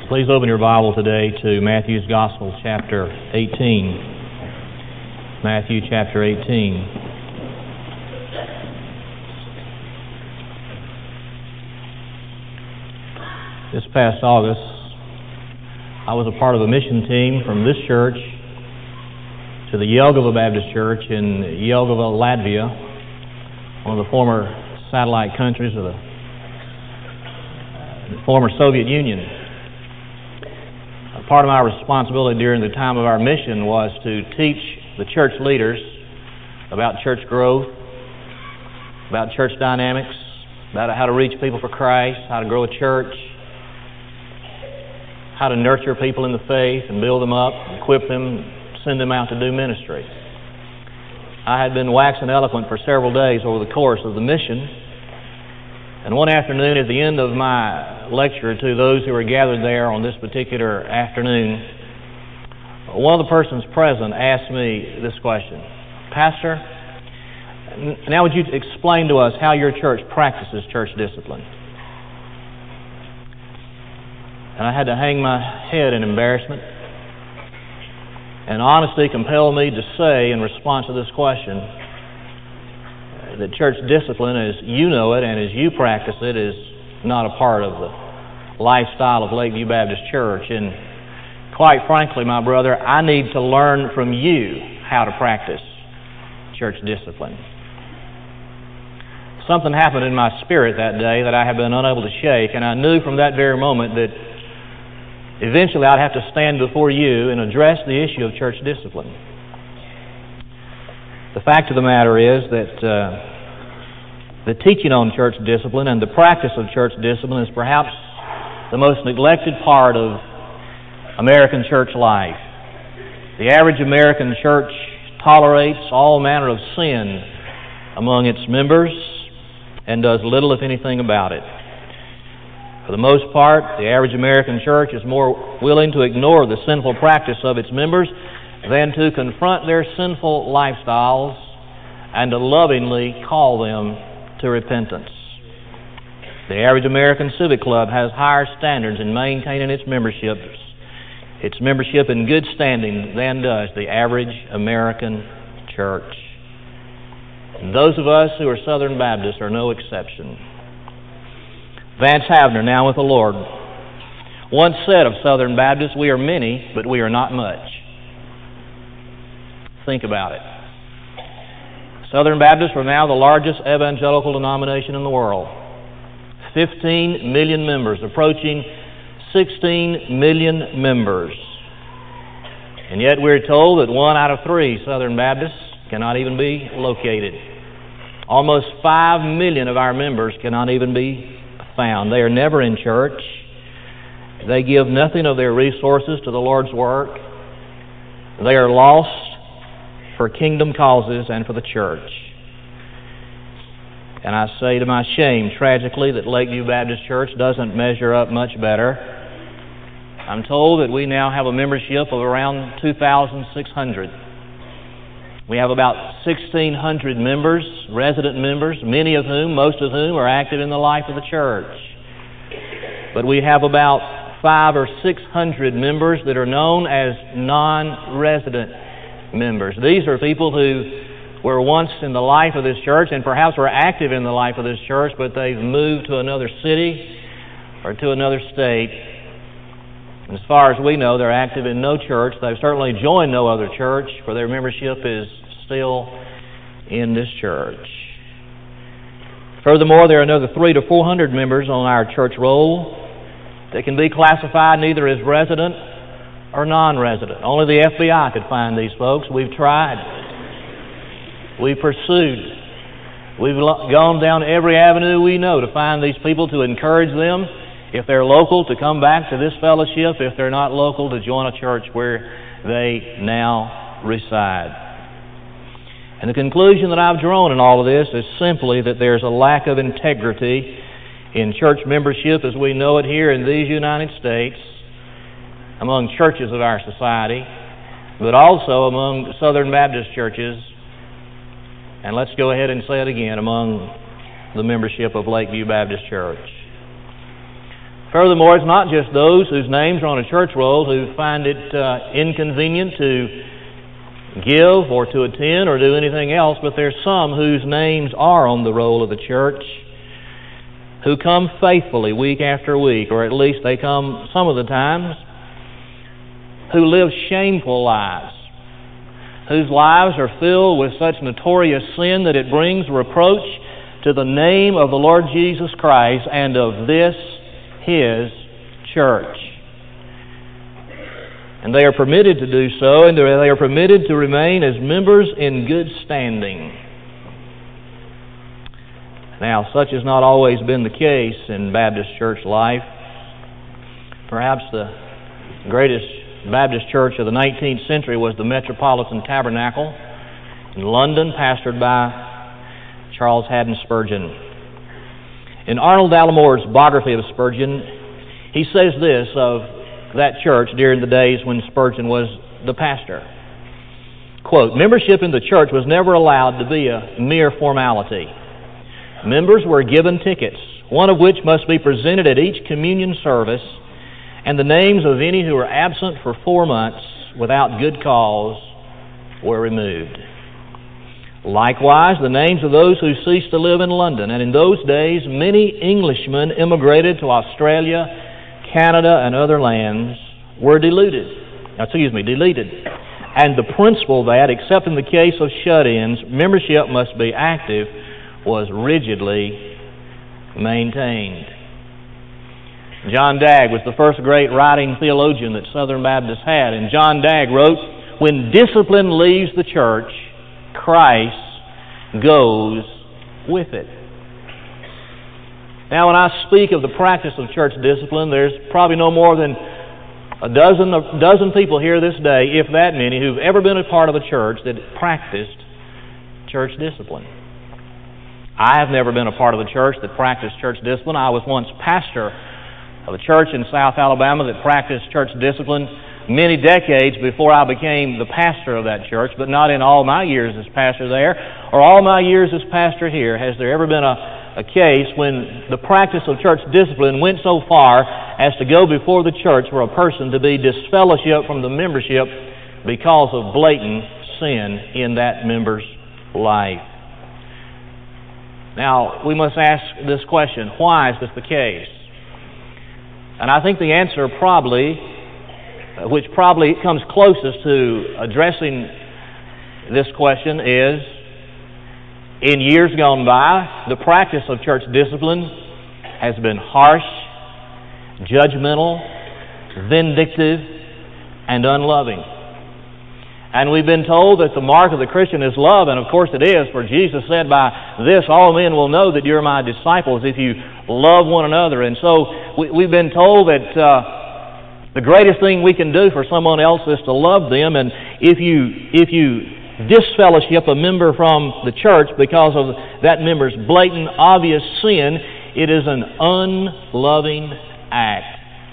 Please open your Bible today to Matthew's Gospel, chapter 18. Matthew chapter 18. This past August, I was a part of a mission team from this church to the Jelgava Baptist Church in Jelgava, Latvia, one of the former satellite countries of the former Soviet Union. Part of my responsibility during the time of our mission was to teach the church leaders about church growth, about church dynamics, about how to reach people for Christ, how to grow a church, how to nurture people in the faith and build them up, equip them, send them out to do ministry. I had been waxing eloquent for several days over the course of the mission, and one afternoon at the end of my lecture to those who were gathered there on this particular afternoon, one of the persons present asked me this question: "Pastor, now would you explain to us how your church practices church discipline?" And I had to hang my head in embarrassment. And honesty compelled me to say in response to this question that church discipline, as you know it and as you practice it, is not a part of the lifestyle of Lakeview Baptist Church. And quite frankly, my brother, I need to learn from you how to practice church discipline. Something happened in my spirit that day that I have been unable to shake, and I knew from that very moment that eventually I'd have to stand before you and address the issue of church discipline. The fact of the matter is that the teaching on church discipline and the practice of church discipline is perhaps the most neglected part of American church life. The average American church tolerates all manner of sin among its members and does little, if anything, about it. For the most part, the average American church is more willing to ignore the sinful practice of its members than to confront their sinful lifestyles and to lovingly call them to repentance. The average American Civic Club has higher standards in maintaining its membership in good standing than does the average American church. And those of us who are Southern Baptists are no exception. Vance Havner, now with the Lord, once said of Southern Baptists, "We are many, but we are not much." Think about it. Southern Baptists are now the largest evangelical denomination in the world. 15 million members, approaching 16 million members. And yet we're told that 1 out of 3 Southern Baptists cannot even be located. Almost 5 million of our members cannot even be found. They are never in church. They give nothing of their resources to the Lord's work. They are lost for kingdom causes and for the church. And I say to my shame, tragically, that Lakeview Baptist Church doesn't measure up much better. I'm told that we now have a membership of around 2,600. We have about 1,600 members, resident members, most of whom are active in the life of the church. But we have about 500 or 600 members that are known as non-resident members. These are people who were once in the life of this church and perhaps were active in the life of this church, but they've moved to another city or to another state. And as far as we know, they're active in no church. They've certainly joined no other church, for their membership is still in this church. Furthermore, there are another 300 to 400 members on our church roll that can be classified neither as resident or non-resident. Only the FBI could find these folks. We've tried. We've pursued. We've gone down every avenue we know to find these people, to encourage them, if they're local, to come back to this fellowship. If they're not local, to join a church where they now reside. And the conclusion that I've drawn in all of this is simply that there's a lack of integrity in church membership as we know it here in these United States, among churches of our society, but also among Southern Baptist churches, and let's go ahead and say it again, among the membership of Lakeview Baptist Church. Furthermore, it's not just those whose names are on a church roll who find it inconvenient to give or to attend or do anything else, but there's some whose names are on the roll of the church who come faithfully week after week, or at least they come some of the times, who live shameful lives, whose lives are filled with such notorious sin that it brings reproach to the name of the Lord Jesus Christ and of this His church. And they are permitted to do so, and they are permitted to remain as members in good standing. Now, such has not always been the case in Baptist church life. Perhaps the greatest Baptist church of the 19th century was the Metropolitan Tabernacle in London, pastored by Charles Haddon Spurgeon. In Arnold Allimore's biography of Spurgeon, he says this of that church during the days when Spurgeon was the pastor. Quote, "Membership in the church was never allowed to be a mere formality. Members were given tickets, one of which must be presented at each communion service, and the names of any who were absent for 4 months without good cause were removed. Likewise, the names of those who ceased to live in London, and in those days many Englishmen immigrated to Australia, Canada, and other lands, were deleted. And the principle that, except in the case of shut-ins, membership must be active, was rigidly maintained." John Dagg was the first great writing theologian that Southern Baptists had, and John Dagg wrote, "When discipline leaves the church, Christ goes with it." Now, when I speak of the practice of church discipline, there's probably no more than a dozen people here this day, if that many, who've ever been a part of a church that practiced church discipline. I have never been a part of a church that practiced church discipline. I was once pastor of a church in South Alabama that practiced church discipline many decades before I became the pastor of that church, but not in all my years as pastor there or all my years as pastor here has there ever been a case when the practice of church discipline went so far as to go before the church for a person to be disfellowshipped from the membership because of blatant sin in that member's life. Now, we must ask this question: why is this the case? And I think the answer which probably comes closest to addressing this question is, in years gone by, the practice of church discipline has been harsh, judgmental, vindictive, and unloving. And we've been told that the mark of the Christian is love, and of course it is, for Jesus said, "By this all men will know that you're my disciples, if you love one another." And so we've been told that the greatest thing we can do for someone else is to love them, and if you disfellowship a member from the church because of that member's blatant, obvious sin, it is an unloving act.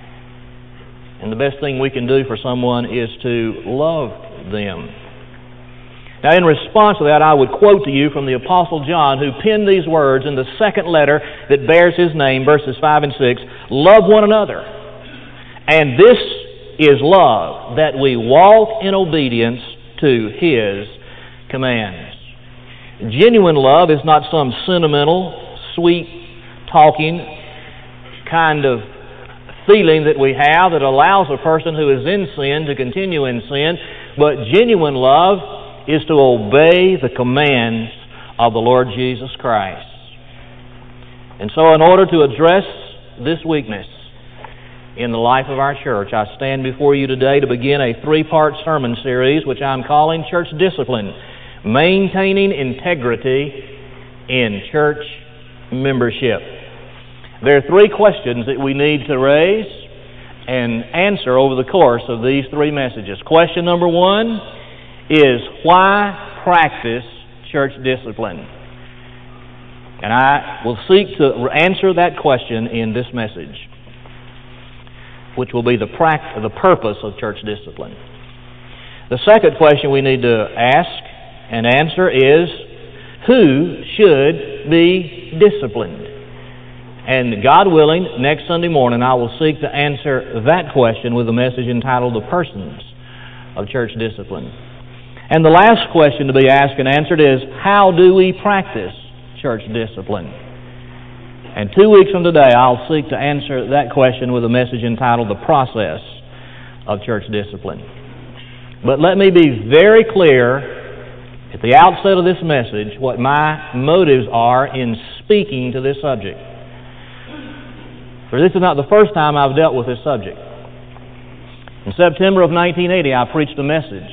And the best thing we can do for someone is to love them. Now, in response to that, I would quote to you from the Apostle John, who penned these words in the second letter that bears his name, verses 5 and 6, "Love one another, and this is love, that we walk in obedience to His commands." Genuine love is not some sentimental, sweet-talking kind of feeling that we have that allows a person who is in sin to continue in sin, but genuine love is to obey the commands of the Lord Jesus Christ. And so in order to address this weakness in the life of our church, I stand before you today to begin a 3-part sermon series which I'm calling Church Discipline, Maintaining Integrity in Church Membership. There are 3 questions that we need to raise and answer over the course of these 3 messages. Question number 1 is, why practice church discipline? And I will seek to answer that question in this message, which will be the purpose of church discipline. The second question we need to ask and answer is, who should be disciplined? And God willing, next Sunday morning I will seek to answer that question with a message entitled The Persons of Church Discipline. And the last question to be asked and answered is, how do we practice church discipline? And 2 weeks from today, I'll seek to answer that question with a message entitled The Process of Church Discipline. But let me be very clear at the outset of this message what my motives are in speaking to this subject. For this is not the first time I've dealt with this subject. In September of 1980, I preached a message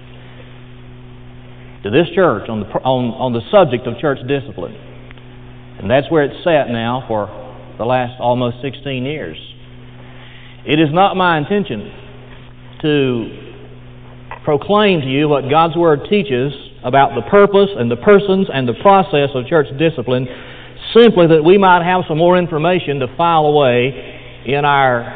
to this church on the subject of church discipline. And that's where it's sat now for the last almost 16 years. It is not my intention to proclaim to you what God's Word teaches about the purpose and the persons and the process of church discipline, simply that we might have some more information to file away in our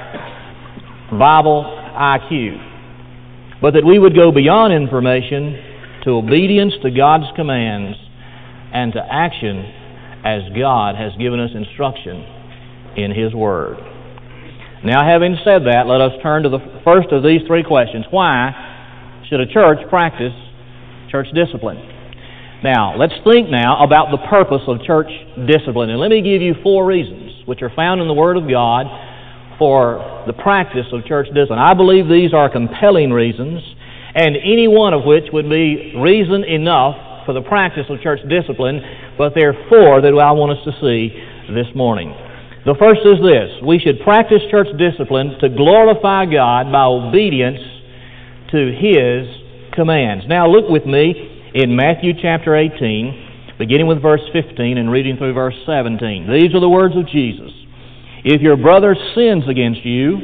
Bible IQ, but that we would go beyond information to obedience to God's commands and to action as God has given us instruction in His Word. Now, having said that, let us turn to the first of these three questions. Why should a church practice church discipline? Now, let's think now about the purpose of church discipline. And let me give you 4 reasons, which are found in the Word of God, for the practice of church discipline. I believe these are compelling reasons, and any one of which would be reason enough for the practice of church discipline, but there are 4 that I want us to see this morning. The first is this: we should practice church discipline to glorify God by obedience to His commands. Now look with me in Matthew chapter 18, beginning with verse 15 and reading through verse 17. These are the words of Jesus. If your brother sins against you,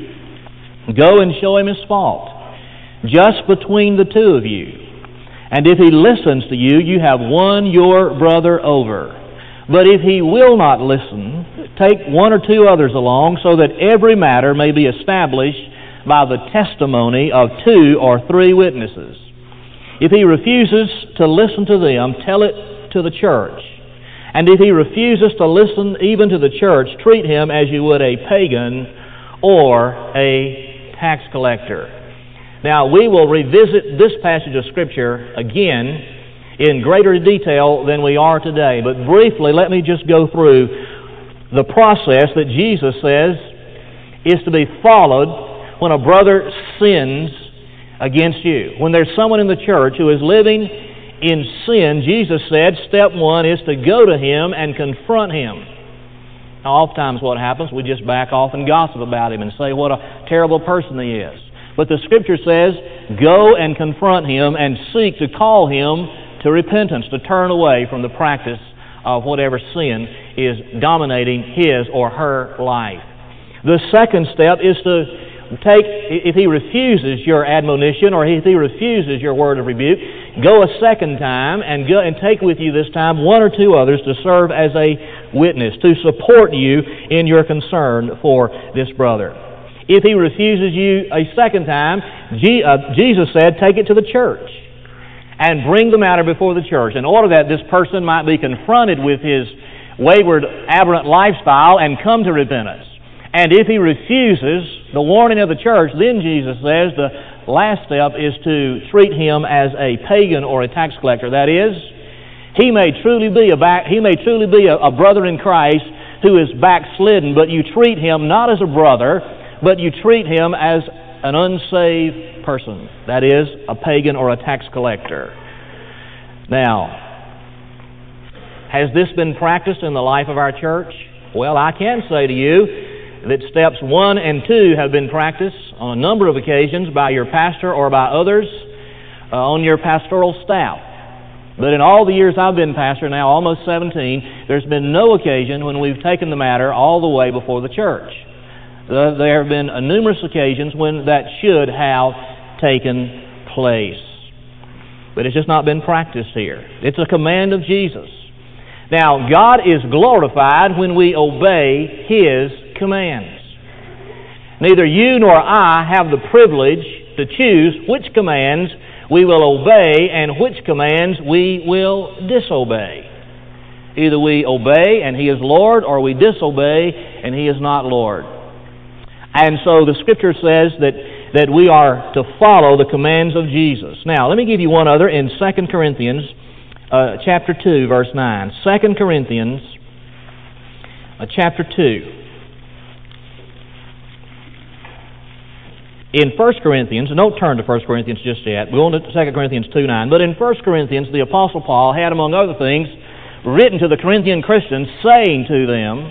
go and show him his fault, just between the two of you. And if he listens to you, you have won your brother over. But if he will not listen, take 1 or 2 others along, so that every matter may be established by the testimony of 2 or 3 witnesses. If he refuses to listen to them, tell it to the church. And if he refuses to listen even to the church, treat him as you would a pagan or a tax collector. Now, we will revisit this passage of Scripture again in greater detail than we are today. But briefly, let me just go through the process that Jesus says is to be followed when a brother sins against you. When there's someone in the church who is living in sin, Jesus said, step 1 is to go to him and confront him. Now, oftentimes what happens, we just back off and gossip about him and say what a terrible person he is. But the Scripture says, go and confront him and seek to call him to repentance, to turn away from the practice of whatever sin is dominating his or her life. The second step is to take, if he refuses your admonition or if he refuses your word of rebuke, go a second time and go and take with you this time 1 or 2 others to serve as a witness, to support you in your concern for this brother. If he refuses you a second time, Jesus said, take it to the church and bring the matter before the church, in order that this person might be confronted with his wayward, aberrant lifestyle and come to repentance. And if he refuses the warning of the church, then Jesus says the last step is to treat him as a pagan or a tax collector. That is, he may truly be a brother in Christ who is backslidden, but you treat him not as a brother, but you treat him as an unsaved person. That is, a pagan or a tax collector. Now, has this been practiced in the life of our church? Well, I can say to you that steps 1 and 2 have been practiced on a number of occasions by your pastor or by others on your pastoral staff. But in all the years I've been pastor, now almost 17, there's been no occasion when we've taken the matter all the way before the church. There have been numerous occasions when that should have taken place. But it's just not been practiced here. It's a command of Jesus. Now, God is glorified when we obey His commands. Neither you nor I have the privilege to choose which commands we will obey and which commands we will disobey. Either we obey and He is Lord, or we disobey and He is not Lord. And so the Scripture says that we are to follow the commands of Jesus. Now, let me give you one other in 2 Corinthians chapter 2, verse 9. 2 Corinthians chapter 2. In 1 Corinthians, and don't turn to 1 Corinthians just yet, we're on to 2 Corinthians 2:9, but in 1 Corinthians, the Apostle Paul had, among other things, written to the Corinthian Christians, saying to them,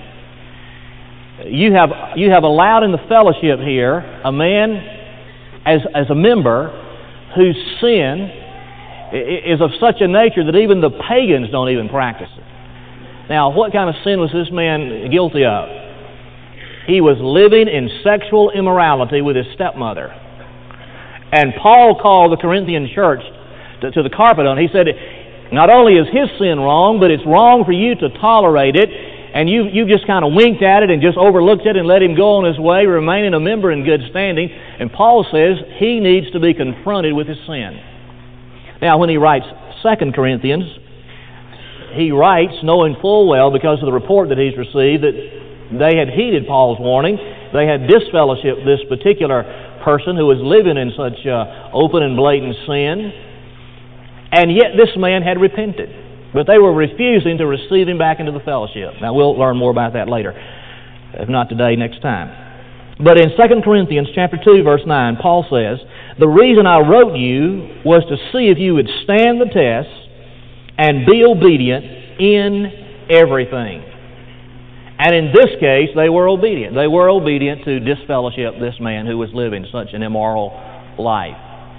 you have allowed in the fellowship here a man as a member whose sin is of such a nature that even the pagans don't even practice it. Now, what kind of sin was this man guilty of? He was living in sexual immorality with his stepmother. And Paul called the Corinthian church to the carpet on it. He said, not only is his sin wrong, but it's wrong for you to tolerate it, and you just kind of winked at it and just overlooked it and let him go on his way, remaining a member in good standing. And Paul says he needs to be confronted with his sin. Now, when he writes 2 Corinthians, he writes knowing full well, because of the report that he's received, that they had heeded Paul's warning. They had disfellowshipped this particular person who was living in such open and blatant sin. And yet this man had repented. But they were refusing to receive him back into the fellowship. Now, we'll learn more about that later. If not today, next time. But in 2 Corinthians chapter 2, verse 9, Paul says, the reason I wrote you was to see if you would stand the test and be obedient in everything. And in this case, they were obedient. They were obedient to disfellowship this man who was living such an immoral life.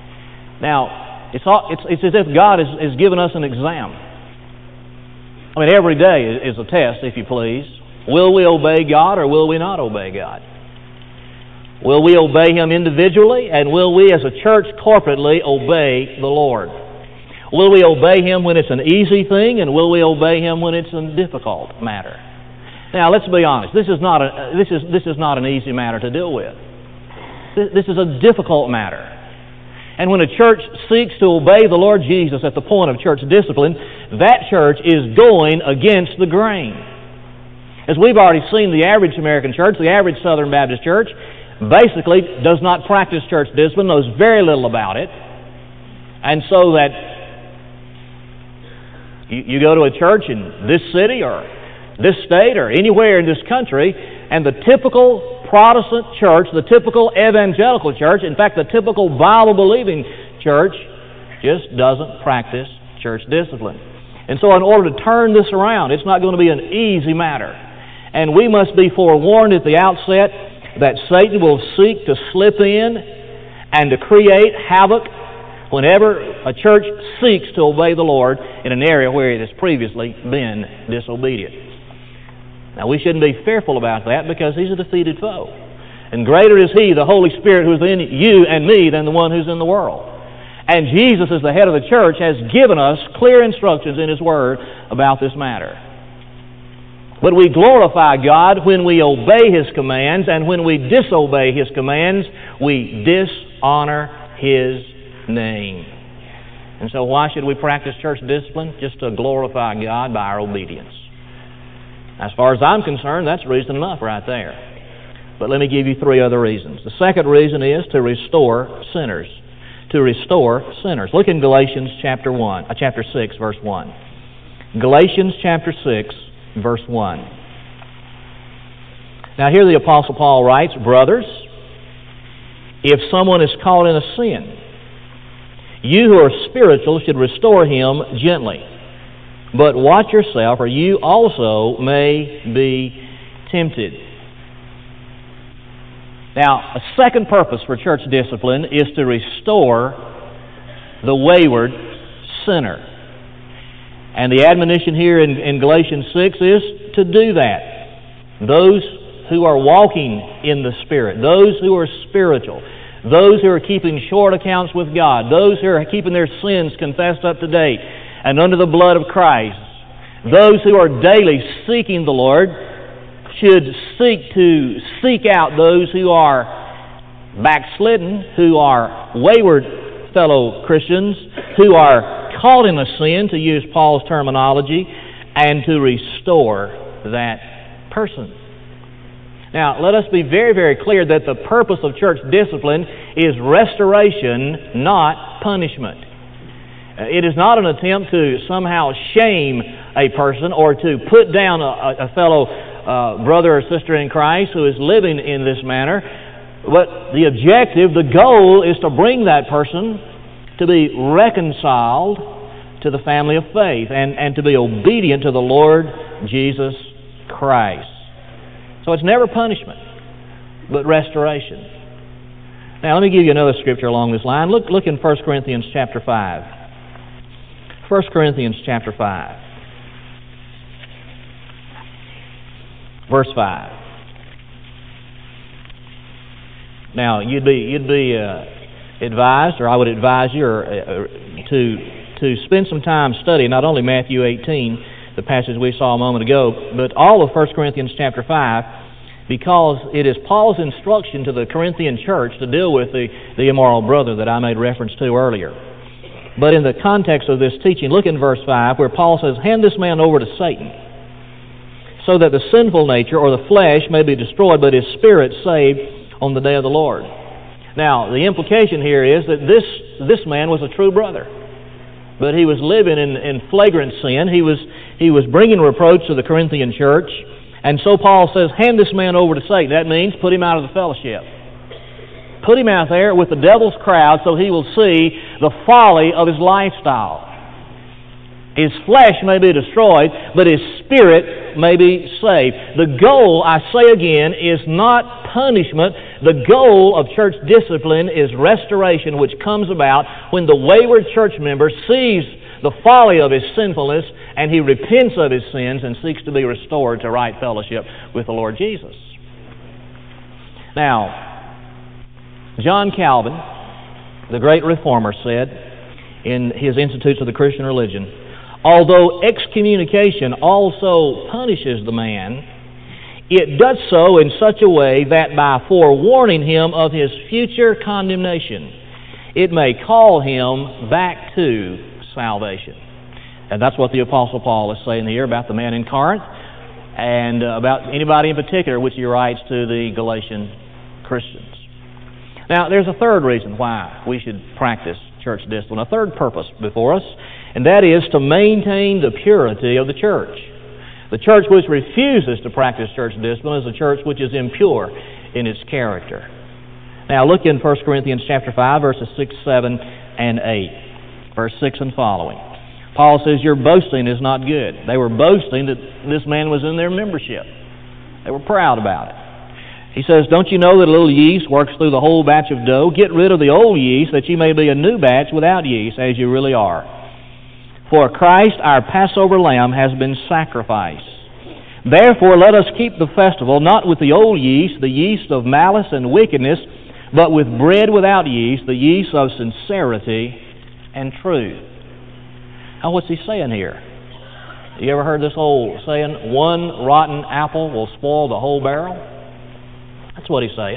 Now, it's as if God has given us an exam. I mean, every day is a test, if you please. Will we obey God or will we not obey God? Will we obey Him individually, and will we as a church corporately obey the Lord? Will we obey Him when it's an easy thing, and will we obey Him when it's a difficult matter? Now, let's be honest. This is not an easy matter to deal with. This is a difficult matter. And when a church seeks to obey the Lord Jesus at the point of church discipline, that church is going against the grain. As we've already seen, the average American church, the average Southern Baptist church, basically does not practice church discipline, knows very little about it. And so that you go to a church in this city or this state or anywhere in this country, and the typical Protestant church, the typical evangelical church, in fact the typical Bible-believing church, just doesn't practice church discipline. And so in order to turn this around, it's not going to be an easy matter. And we must be forewarned at the outset that Satan will seek to slip in and to create havoc whenever a church seeks to obey the Lord in an area where it has previously been disobedient. Now, we shouldn't be fearful about that, because He's a defeated foe. And greater is He, the Holy Spirit, who's in you and me, than the one who's in the world. And Jesus, as the head of the church, has given us clear instructions in His Word about this matter. But we glorify God when we obey His commands, and when we disobey His commands, we dishonor His name. And so why should we practice church discipline? Just to glorify God by our obedience. As far as I'm concerned, that's reason enough right there. But let me give you three other reasons. The second reason is to restore sinners. To restore sinners. Look in Galatians chapter 6, verse 1. Galatians chapter 6, verse 1. Now here the Apostle Paul writes, brothers, if someone is caught in a sin, you who are spiritual should restore him gently. But watch yourself, or you also may be tempted. Now, a second purpose for church discipline is to restore the wayward sinner. And the admonition here in Galatians 6 is to do that. Those who are walking in the Spirit, those who are spiritual, those who are keeping short accounts with God, those who are keeping their sins confessed up to date and under the blood of Christ, those who are daily seeking the Lord should seek out those who are backslidden, who are wayward fellow Christians, who are caught in a sin, to use Paul's terminology, and to restore that person. Now, let us be very, very clear that the purpose of church discipline is restoration, not punishment. It is not an attempt to somehow shame a person or to put down a fellow brother or sister in Christ who is living in this manner. But the objective, the goal, is to bring that person to be reconciled to the family of faith and to be obedient to the Lord Jesus Christ. So it's never punishment, but restoration. Now, let me give you another scripture along this line. Look in 1 Corinthians chapter 5. 1 Corinthians chapter 5. Verse 5. Now, you'd be advised, or I would advise you, to spend some time studying not only Matthew 18, the passage we saw a moment ago, but all of 1 Corinthians chapter 5, because it is Paul's instruction to the Corinthian church to deal with the immoral brother that I made reference to earlier. But in the context of this teaching, look in verse 5, where Paul says, "Hand this man over to Satan, so that the sinful nature or the flesh may be destroyed, but his spirit saved on the day of the Lord." Now, the implication here is that this man was a true brother, but he was living in flagrant sin. He was bringing reproach to the Corinthian church, and so Paul says, "Hand this man over to Satan." That means put him out of the fellowship. Put him out there with the devil's crowd so he will see the folly of his lifestyle. His flesh may be destroyed, but his spirit may be saved. The goal, I say again, is not punishment. The goal of church discipline is restoration, which comes about when the wayward church member sees the folly of his sinfulness and he repents of his sins and seeks to be restored to right fellowship with the Lord Jesus. Now, John Calvin, the great reformer, said in his Institutes of the Christian Religion, "Although excommunication also punishes the man, it does so in such a way that by forewarning him of his future condemnation, it may call him back to salvation." And that's what the Apostle Paul is saying here about the man in Corinth and about anybody in particular, which he writes to the Galatian Christians. Now, there's a third reason why we should practice church discipline, a third purpose before us, and that is to maintain the purity of the church. The church which refuses to practice church discipline is a church which is impure in its character. Now, look in 1 Corinthians chapter 5, verses 6, 7, and 8. Verse 6 and following. Paul says, "Your boasting is not good." They were boasting that this man was in their membership. They were proud about it. He says, "Don't you know that a little yeast works through the whole batch of dough? Get rid of the old yeast, that you may be a new batch without yeast, as you really are. For Christ, our Passover lamb, has been sacrificed. Therefore, let us keep the festival, not with the old yeast, the yeast of malice and wickedness, but with bread without yeast, the yeast of sincerity and truth." Now, what's he saying here? You ever heard this old saying, "One rotten apple will spoil the whole barrel"? That's what he's saying.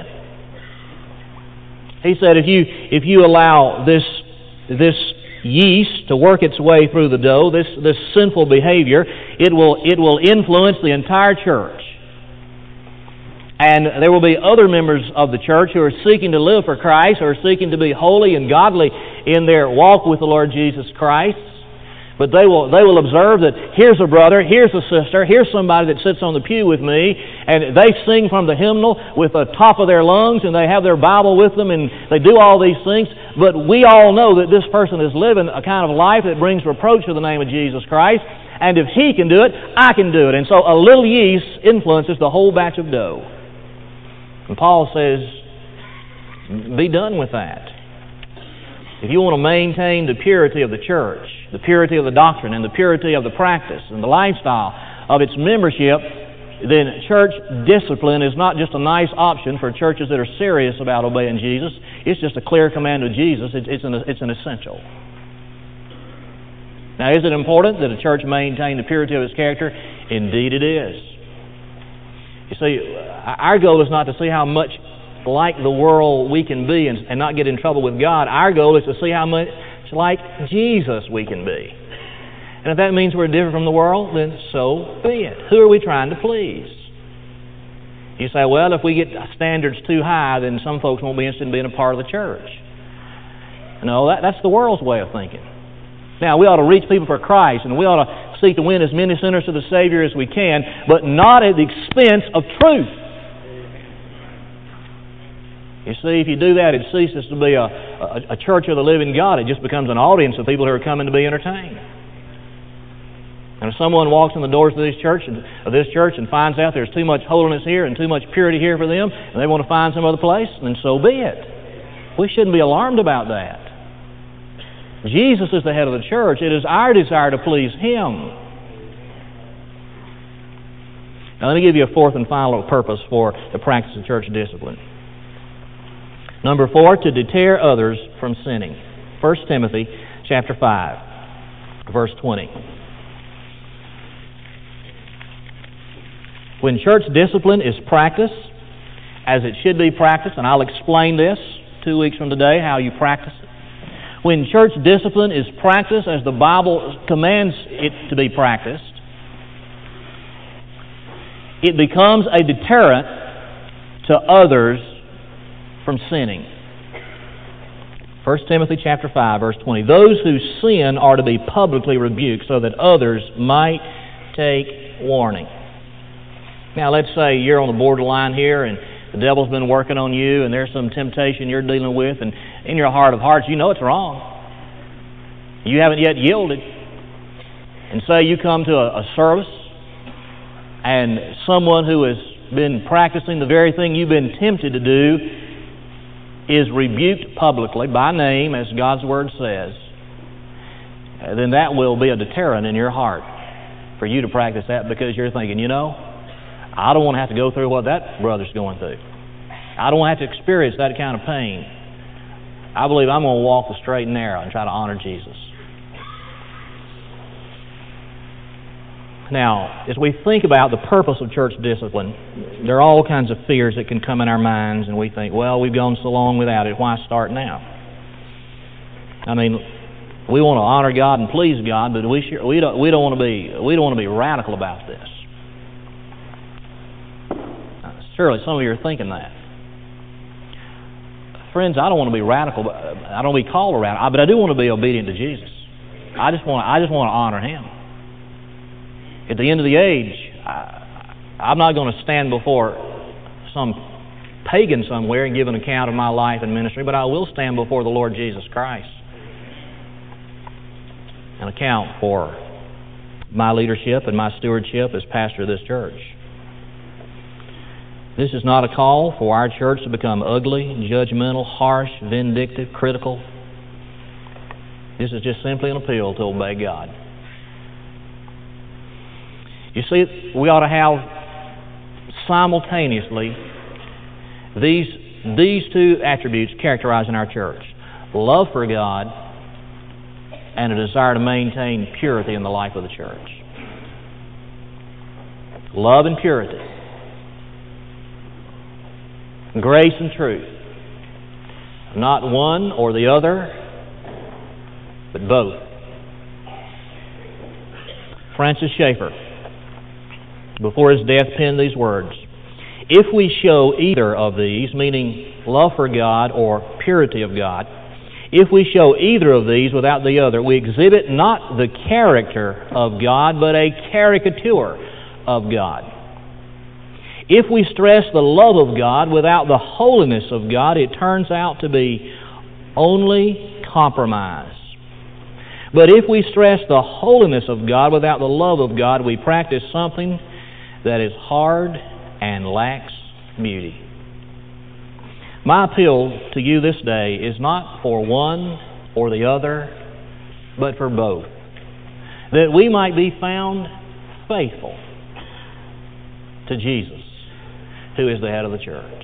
He said if you allow this yeast to work its way through the dough, this sinful behavior, it will influence the entire church. And there will be other members of the church who are seeking to live for Christ, or seeking to be holy and godly in their walk with the Lord Jesus Christ. But they will observe that here's a brother, here's a sister, here's somebody that sits on the pew with me, and they sing from the hymnal with the top of their lungs, and they have their Bible with them, and they do all these things. But we all know that this person is living a kind of life that brings reproach to the name of Jesus Christ, and if he can do it, I can do it. And so a little yeast influences the whole batch of dough. And Paul says, be done with that. If you want to maintain the purity of the church, the purity of the doctrine, and the purity of the practice, and the lifestyle of its membership, then church discipline is not just a nice option for churches that are serious about obeying Jesus. It's just a clear command of Jesus. It's an essential. Now, is it important that a church maintain the purity of its character? Indeed it is. You see, our goal is not to see how much like the world we can be and not get in trouble with God. Our goal is to see how much like Jesus we can be. And if that means we're different from the world, then so be it. Who are we trying to please? You say, well, if we get standards too high, then some folks won't be interested in being a part of the church. No, that's the world's way of thinking. Now, we ought to reach people for Christ, and we ought to seek to win as many sinners to the Savior as we can, but not at the expense of truth. You see, if you do that, it ceases to be a church of the living God. It just becomes an audience of people who are coming to be entertained. And if someone walks in the doors of this church and finds out there's too much holiness here and too much purity here for them, and they want to find some other place, then so be it. We shouldn't be alarmed about that. Jesus is the head of the church. It is our desire to please Him. Now let me give you a fourth and final purpose for the practice of church discipline. Number 4, to deter others from sinning. 1 Timothy chapter 5, verse 20. When church discipline is practiced as it should be practiced, and I'll explain this 2 weeks from today, how you practice it. When church discipline is practiced as the Bible commands it to be practiced, it becomes a deterrent to others from sinning. 1 Timothy chapter 5, verse 20. Those who sin are to be publicly rebuked so that others might take warning. Now, let's say you're on the borderline here and the devil's been working on you and there's some temptation you're dealing with, and in your heart of hearts you know it's wrong. You haven't yet yielded. And say you come to a service and someone who has been practicing the very thing you've been tempted to do is rebuked publicly by name, as God's Word says, then that will be a deterrent in your heart for you to practice that, because you're thinking, you know, I don't want to have to go through what that brother's going through. I don't want to have to experience that kind of pain. I believe I'm going to walk the straight and narrow and try to honor Jesus. Now, as we think about the purpose of church discipline, there are all kinds of fears that can come in our minds, and we think, well, we've gone so long without it, why start now? I mean, we want to honor God and please God, but we don't want to be radical about this. Surely some of you are thinking that. Friends, I don't want to be radical. I don't want to be called a radical, but I do want to be obedient to Jesus. I just want to honor Him. At the end of the age, I'm not going to stand before some pagan somewhere and give an account of my life and ministry, but I will stand before the Lord Jesus Christ and account for my leadership and my stewardship as pastor of this church. This is not a call for our church to become ugly, judgmental, harsh, vindictive, critical. This is just simply an appeal to obey God. You see, we ought to have simultaneously these two attributes characterizing our church: love for God and a desire to maintain purity in the life of the church. Love and purity. Grace and truth. Not one or the other, but both. Francis Schaeffer, before his death, penned these words: if we show either of these, meaning love for God or purity of God, if we show either of these without the other, we exhibit not the character of God, but a caricature of God. If we stress the love of God without the holiness of God, it turns out to be only compromise. But if we stress the holiness of God without the love of God, we practice something that is hard and lacks beauty. My appeal to you this day is not for one or the other, but for both, that we might be found faithful to Jesus, who is the head of the church.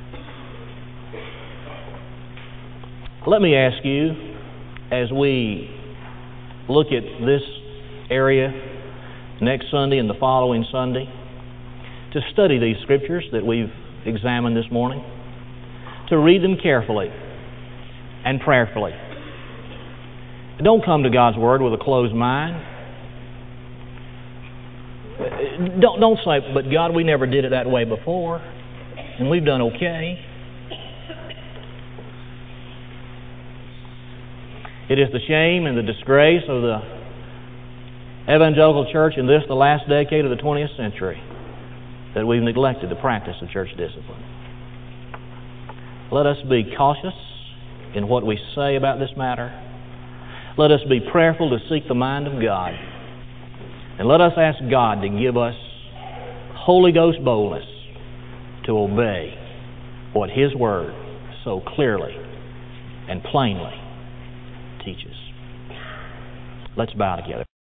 Let me ask you, as we look at this area next Sunday and the following Sunday, to study these scriptures that we've examined this morning, to read them carefully and prayerfully. Don't come to God's Word with a closed mind. Don't say, but God, we never did it that way before, and we've done okay. It is the shame and the disgrace of the evangelical church in this, the last decade of the 20th century, that we've neglected the practice of church discipline. Let us be cautious in what we say about this matter. Let us be prayerful to seek the mind of God. And let us ask God to give us Holy Ghost boldness to obey what His Word so clearly and plainly teaches. Let's bow together.